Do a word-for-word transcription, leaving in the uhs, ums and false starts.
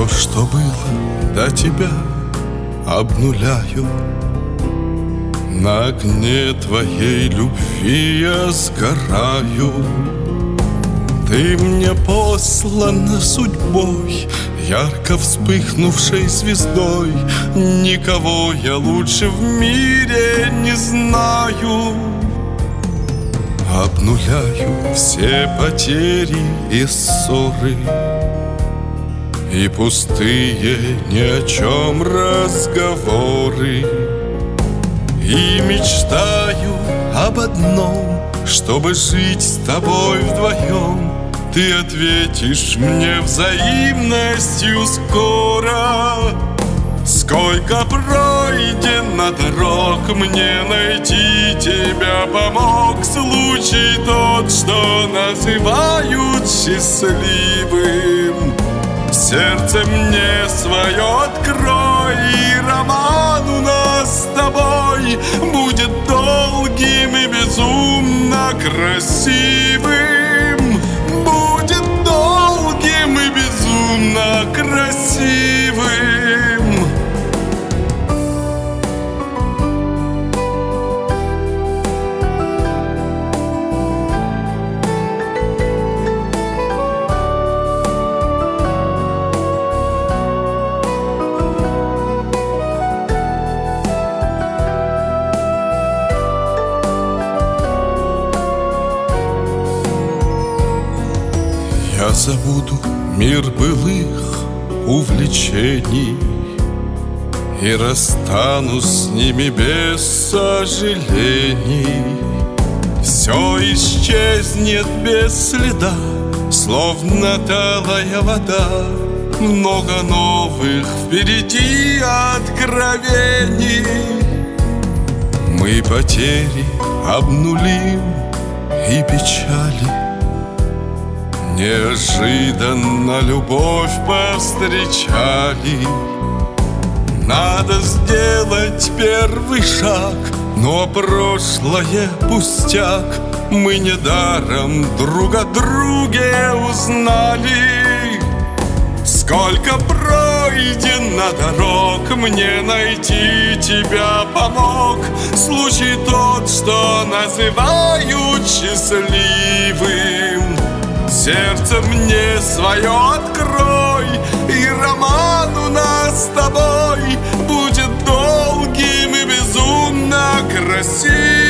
Все, что было до тебя, обнуляю. На огне твоей любви я сгораю. Ты мне послана судьбой, ярко вспыхнувшей звездой. Никого я лучше в мире не знаю. Обнуляю все потери и ссоры и пустые ни о чем разговоры. И мечтаю об одном, чтобы жить с тобой вдвоем. Ты ответишь мне взаимностью скоро. Сколько пройдено дорог, мне найти тебя помог случай тот, что называют счастливым. Сердце мне свое открой, и роман у нас с тобой будет долгим и безумно красивым. Будет долгим и безумно красивым. Я забуду мир былых увлечений и расстанусь с ними без сожалений. Все исчезнет без следа, словно талая вода. Много новых впереди откровений. Мы потери обнулим и печали. Неожиданно любовь повстречали. Надо сделать первый шаг, но прошлое пустяк. Мы недаром друг о друге узнали. Сколько пройдено дорог, мне найти тебя помог случай тот, что называют счастливым. Сердце мне свое открой, и роман у нас с тобой будет долгим и безумно красивым.